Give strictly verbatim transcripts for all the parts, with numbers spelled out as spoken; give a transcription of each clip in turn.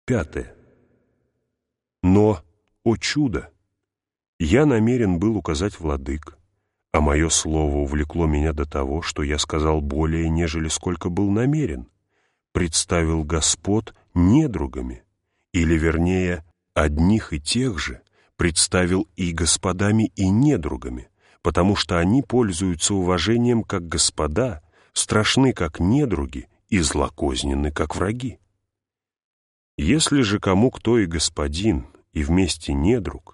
Пятое. Но, о чудо! Я намерен был указать владык, а мое слово увлекло меня до того, что я сказал более, нежели сколько был намерен, представил господ недругами, или, вернее, одних и тех же представил и господами, и недругами, потому что они пользуются уважением как господа, страшны как недруги и злокозненны как враги. Если же кому кто и господин, и вместе недруг,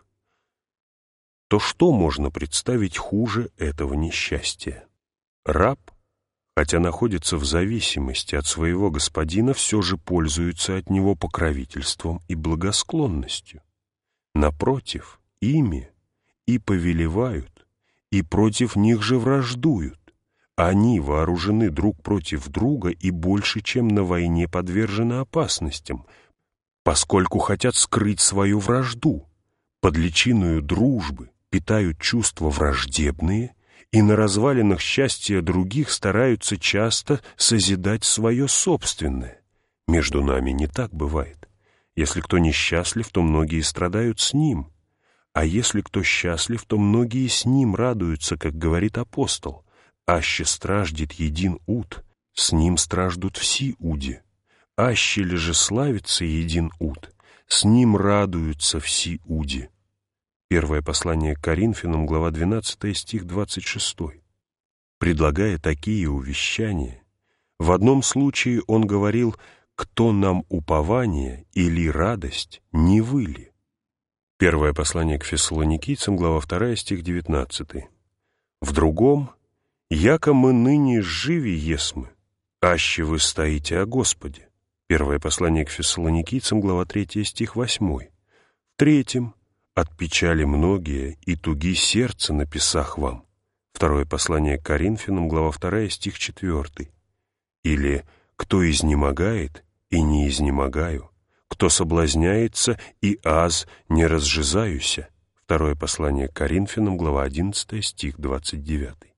то что можно представить хуже этого несчастья? Раб, хотя находится в зависимости от своего господина, все же пользуется от него покровительством и благосклонностью. Напротив, ими и повелевают, и против них же враждуют. Они вооружены друг против друга и больше, чем на войне подвержены опасностям, поскольку хотят скрыть свою вражду, под личиною дружбы питают чувства враждебные и на развалинах счастья других стараются часто созидать свое собственное. Между нами не так бывает. Если кто несчастлив, то многие страдают с ним, а если кто счастлив, то многие с ним радуются, как говорит апостол. «Аще страждет един уд, с ним страждут все уди, аще ли же славится един уд, с ним радуются все уди». Первое послание к Коринфянам, глава двенадцатая, стих двадцать шестой. Предлагая такие увещания, в одном случае он говорил: «Кто нам упование или радость, не вы ли?» Первое послание к Фессалоникийцам, глава вторая, стих девятнадцатый. В другом: «Яко мы ныне живи есмы, аще вы стоите о Господе». Первое послание к Фессалоникийцам, глава третья, стих восьмой. В третьем: «От печали многие и туги сердца написах вам». Второе послание к Коринфянам, глава вторая, стих четвертый. Или: «Кто изнемогает, и не изнемогаю, кто соблазняется, и аз не разжизаюся». Второе послание к Коринфянам, глава одиннадцатая, стих двадцать девятый.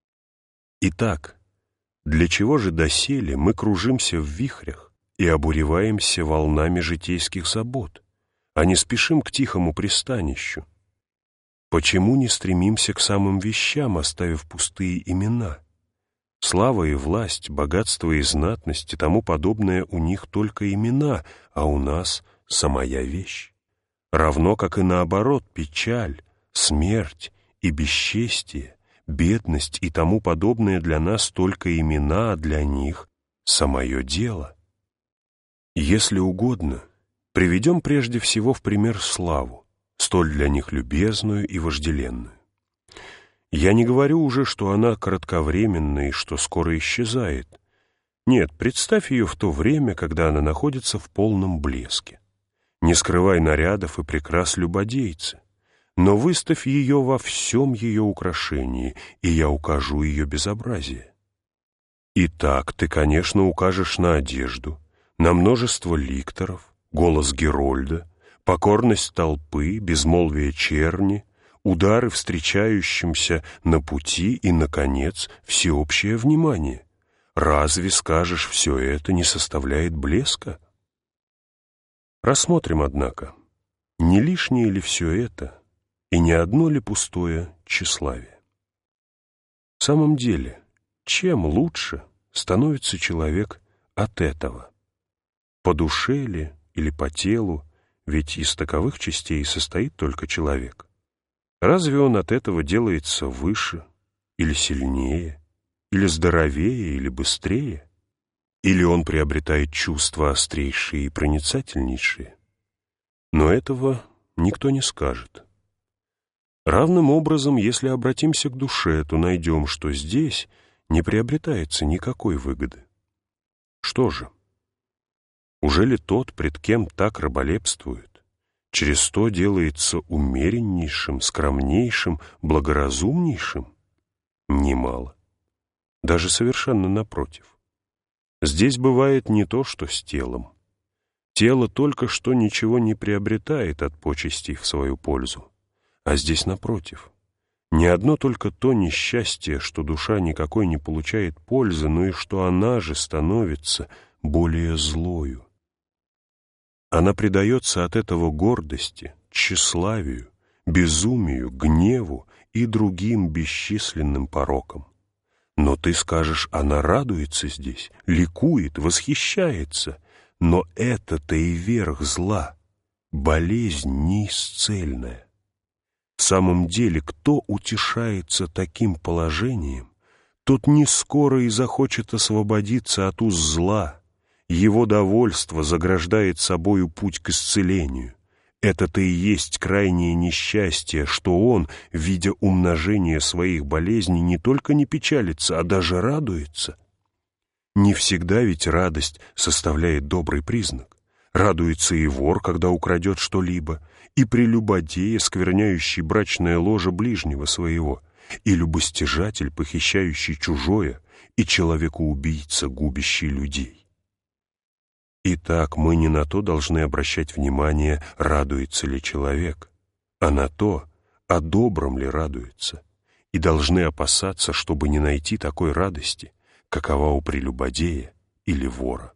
Итак, для чего же доселе мы кружимся в вихрях и обуреваемся волнами житейских забот, а не спешим к тихому пристанищу? Почему не стремимся к самым вещам, оставив пустые имена? Слава и власть, богатство и знатность и тому подобное у них только имена, а у нас самая вещь. Равно как и наоборот печаль, смерть и бесчестие, бедность и тому подобное для нас только имена, а для них самое дело. Если угодно, приведем прежде всего в пример славу, столь для них любезную и вожделенную. Я не говорю уже, что она кратковременна и что скоро исчезает. Нет, представь ее в то время, когда она находится в полном блеске. Не скрывай нарядов и прикрас любодейца, но выставь ее во всем ее украшении, и я укажу ее безобразие. Итак, ты, конечно, укажешь на одежду, на множество ликторов, голос Герольда, покорность толпы, безмолвие черни, удары встречающимся на пути и, наконец, всеобщее внимание. Разве, скажешь, все это не составляет блеска? Рассмотрим, однако, не лишнее ли все это и не одно ли пустое тщеславие? В самом деле, чем лучше становится человек от этого? По душе ли или по телу, ведь из таковых частей состоит только человек. Разве он от этого делается выше или сильнее, или здоровее, или быстрее? Или он приобретает чувства острейшие и проницательнейшие? Но этого никто не скажет. Равным образом, если обратимся к душе, то найдем, что здесь не приобретается никакой выгоды. Что же? Уже ли тот, пред кем так раболепствует, через то делается умереннейшим, скромнейшим, благоразумнейшим? Немало. Даже совершенно напротив. Здесь бывает не то, что с телом. Тело только что ничего не приобретает от почестей в свою пользу. А здесь напротив. Не одно только то несчастье, что душа никакой не получает пользы, но и что она же становится более злою. Она предается от этого гордости, тщеславию, безумию, гневу и другим бесчисленным порокам. Но ты скажешь, она радуется здесь, ликует, восхищается, но это-то и верх зла, болезнь неисцельная. В самом деле, кто утешается таким положением, тот не скоро и захочет освободиться от уз зла. Его довольство заграждает собою путь к исцелению. Это-то и есть крайнее несчастье, что он, видя умножение своих болезней, не только не печалится, а даже радуется. Не всегда ведь радость составляет добрый признак. Радуется и вор, когда украдет что-либо, и прелюбодей, скверняющий брачное ложе ближнего своего, и любостяжатель, похищающий чужое, и человекоубийца, губящий людей. Итак, мы не на то должны обращать внимание, радуется ли человек, а на то, о добром ли радуется, и должны опасаться, чтобы не найти такой радости, какова у прелюбодея или вора.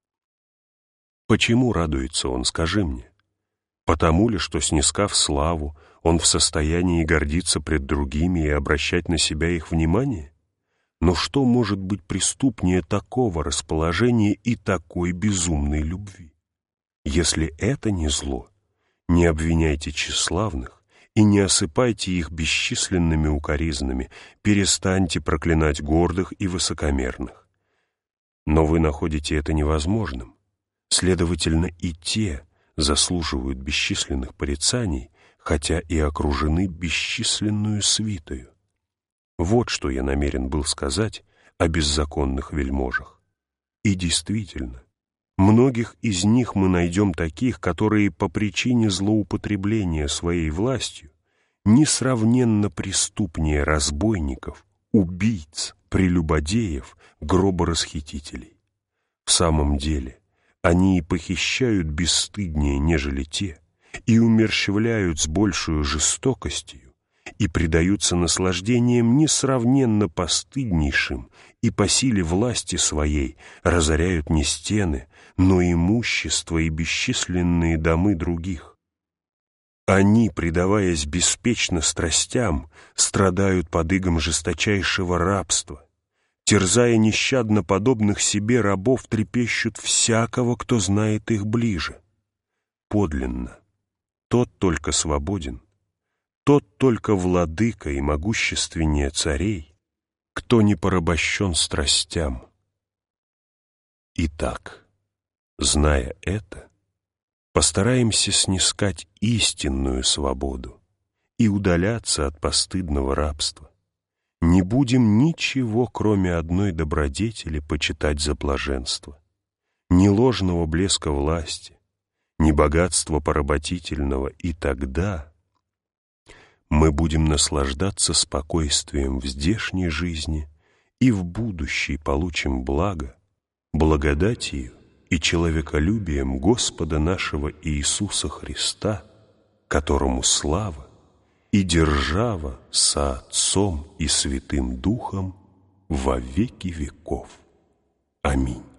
Почему радуется он, скажи мне? Потому ли, что, снискав славу, он в состоянии гордиться пред другими и обращать на себя их внимание? Но что может быть преступнее такого расположения и такой безумной любви? Если это не зло, не обвиняйте тщеславных и не осыпайте их бесчисленными укоризнами, перестаньте проклинать гордых и высокомерных. Но вы находите это невозможным. Следовательно, и те заслуживают бесчисленных порицаний, хотя и окружены бесчисленную свитою. Вот что я намерен был сказать о беззаконных вельможах. И действительно, многих из них мы найдем таких, которые по причине злоупотребления своей властью несравненно преступнее разбойников, убийц, прелюбодеев, гроборасхитителей. В самом деле, они и похищают бесстыднее, нежели те, и умерщвляют с большей жестокостью, и предаются наслаждениям несравненно постыднейшим, и по силе власти своей разоряют не стены, но имущество и бесчисленные домы других. Они, предаваясь беспечно страстям, страдают под игом жесточайшего рабства. Терзая нещадно подобных себе рабов, трепещут всякого, кто знает их ближе. Подлинно, тот только свободен, тот только владыка и могущественнее царей, кто не порабощен страстям. Итак, зная это, постараемся снискать истинную свободу и удаляться от постыдного рабства. Не будем ничего, кроме одной добродетели, почитать за блаженство, ни ложного блеска власти, ни богатства поработительного, и тогда мы будем наслаждаться спокойствием в здешней жизни и в будущей получим благо, благодатью и человеколюбием Господа нашего Иисуса Христа, которому слава и держава со Отцом и Святым Духом во веки веков. Аминь.